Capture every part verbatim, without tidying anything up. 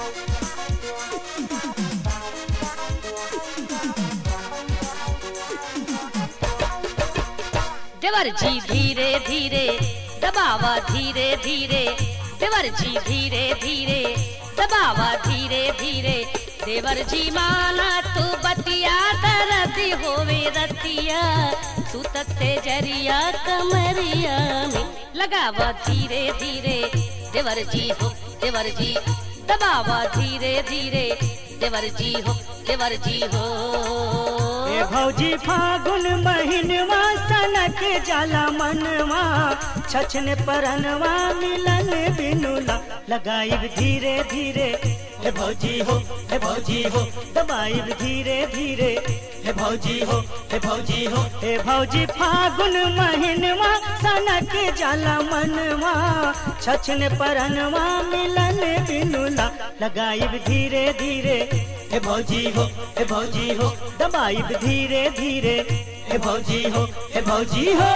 देवर जी धीरे धीरे दबावा धीरे धीरे, देवर जी धीरे धीरे दबावा धीरे धीरे। देवर जी माना तू बतिया दर्द होवे रतिया, सुतत से जरिया कमरिया में लगावा धीरे धीरे। देवर जी हो देवर जी दबावा धीरे धीरे, देवर जी हो देवर जी हो। ए भौजी फागुन महीनवा सनक जाला मनवा, छछन परनवा मिलन बिनुला लगाइब धीरे धीरे। हे भौजी हो हे भौजी हो दबाइब धीरे धीरे। हे भौजी हो हे भौजी हो हे भौजी फागुन महीनवा सनक जाला मनवा, छछन परनवा मिलन बिनुला लगाइब धीरे धीरे। हे भौजी हो हे भौजी हो दबाइब धीरे धीरे। हे भौजी हो हे भौजी हो।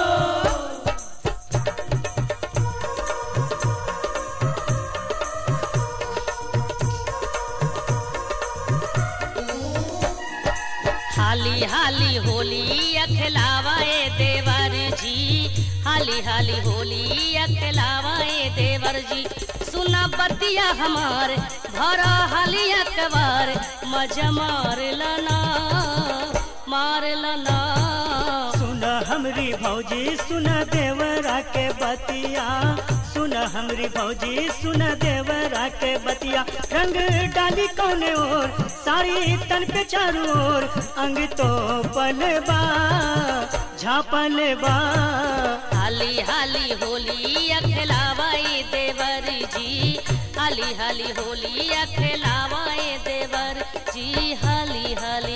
हाली हाली होली अखलावाए देवर जी, हाली हाली होली अखलावाए देवर जी। सुना बतिया हमार भरा हालिया कवार, मजा मार लना मार लना। सुन हमरी भौजी सुन देवरा के बतिया, सुन हमरी भौजी सुन देवरा के बतिया। रंग डाली कौने ओर सारी तन पे चारों ओर, अंग तो पलबा झापल बा। हाली हाली होली अखलावाए देवर जी, हाली हाली होली अखलावाए देवर जी, हाली हाली।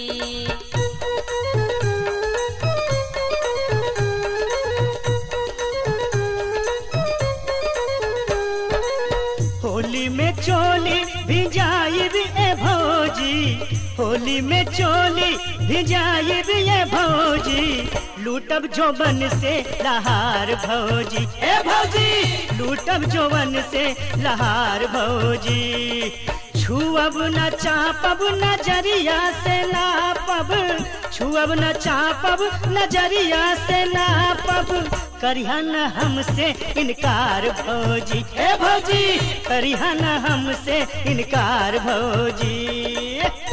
होली में चोली भिजाई भी ए भौजी, होली में चोली भिजाई भी ए भौजी। लूटब जोबन से लहार भौजी ए भौजी, लूटब जोबन से लहार भौजी। छुअब न चापब नजरिया से नापब, छुअब न चापब नजरिया से नापब। करिहा न हमसे इनकार भौजी ए भौजी, करिहा न हमसे इनकार भौजी।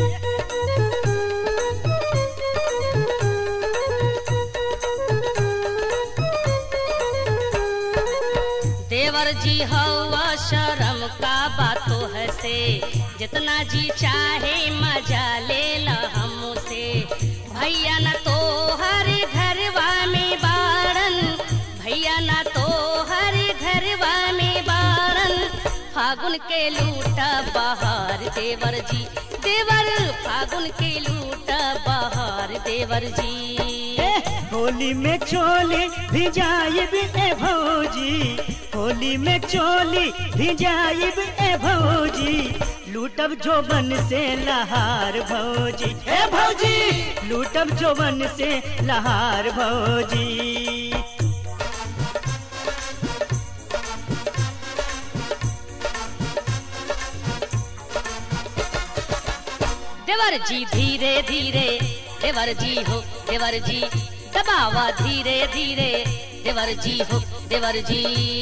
देवर जी हवा शर्म का बातों है से, जितना जी चाहे मजा ले ला हमसे। भैया न तो हर घरवा में बारन, भैया न तो हर घरवा में बारन। फागुन के लूटा बहार देवर जी, देवर फागुन के लूटा बहार देवर जी। होली में चोली भिजाई भी ए भौजी, होली में चोली भिजाई भी ए भौजी। लूटब जोबन से लहार भौजी ए भौजी, लूटब जोबन से लहार भौजी। देवर जी धीरे धीरे, देवर जी हो देवर जी दबावा धीरे धीरे। देवर जी हो देवर जी।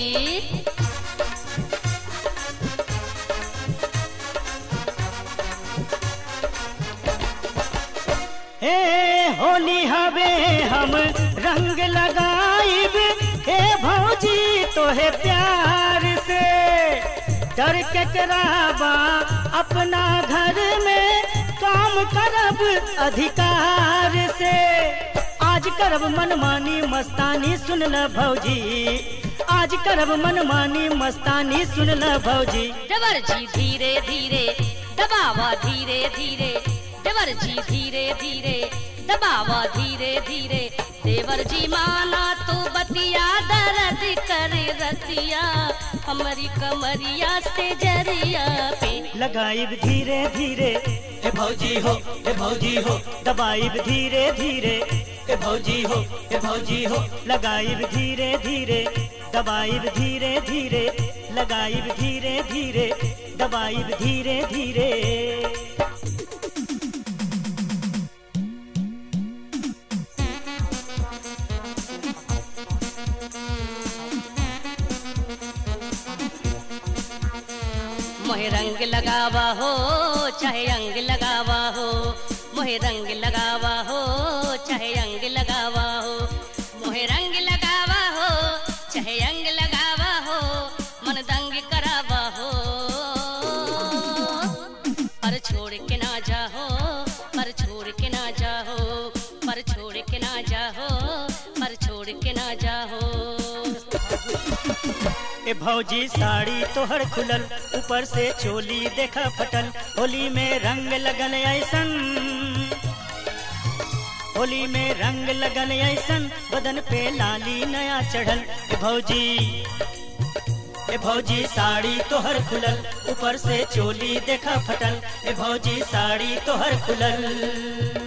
हे होली हवे हम रंग लगाइब हे भौजी तोहे प्यार से। डर के कराबा अपना घर में काम करब अधिकार से। आज करब मनमानी मस्तानी सुन ल भौजी, आज करब मनमानी मस्तानी सुन ल भौजी। देवर जी धीरे धीरे दबावा धीरे धीरे, देवर जी धीरे धीरे दबावा धीरे धीरे। देवर जी माना तू बतिया दर्द करे रतिया, हमारी कमरिया से जरिया पे लगाइब धीरे धीरे। हे भौजी हो हे भौजी हो दबाइब धीरे धीरे। हे भौजी हो हे भौजी हो लगाइब धीरे धीरे, दबाइब धीरे धीरे, लगाइब धीरे धीरे। दबाइब धीरे धीरे। मोहे रंग लगावा हो चाहे अंग लगावा हो, मोहे रंग लगावा हो चाहे अंग लगावा हो, मोहे रंग लगावा हो चाहे अंग लगावा हो, मन दंग करावा हो, पर छोड़ के ना जाओ, पर छोड़ के ना जाओ, पर छोड़ के ना जाओ, पर छोड़ के ना जाओ। ए भौजी साड़ी तोहर खुलल, ऊपर से चोली देखा फटल, होली में रंग लगल ऐसन, होली में रंग लगल ऐसन, बदन पे लाली नया चढ़ल। ए भौजी ए भौजी साड़ी तोहर खुलल, ऊपर से चोली देखा फटल, ए भौजी साड़ी तोहर खुलल।